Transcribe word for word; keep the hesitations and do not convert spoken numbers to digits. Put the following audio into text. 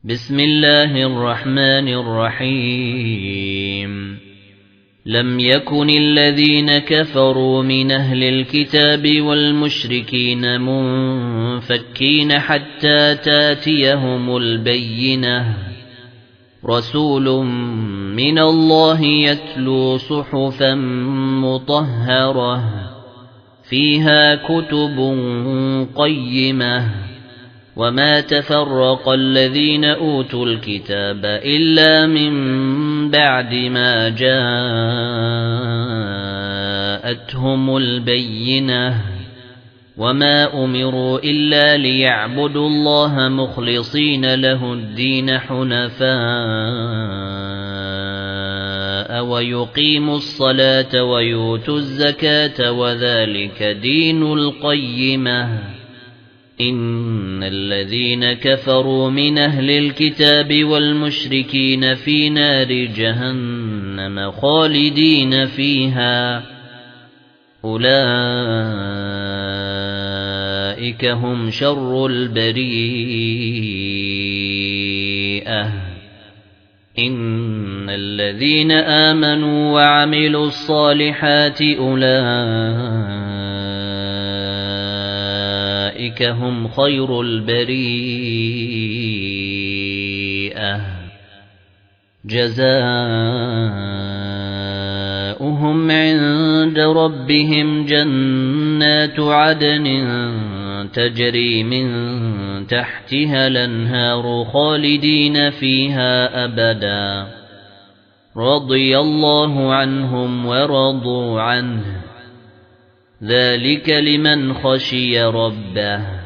بسم الله الرحمن الرحيم لم يكن الذين كفروا من أهل الكتاب والمشركين منفكين حتى تاتيهم البينة رسول من الله يتلو صحفا مطهرة فيها كتب قيمة وما تفرق الذين أوتوا الكتاب إلا من بعد ما جاءتهم البينة وما أمروا إلا ليعبدوا الله مخلصين له الدين حنفاء ويقيموا الصلاة ويؤتوا الزكاة وذلك دين القيمة إن الذين كفروا من أهل الكتاب والمشركين في نار جهنم خالدين فيها أولئك هم شر البريئة إن الذين آمنوا وعملوا الصالحات أولئك هم خير البريئة جزاؤهم عند ربهم جنات عدن تجري من تحتها الأنهار خالدين فيها أبدا رضي الله عنهم ورضوا عنه ذلك لمن خشي ربه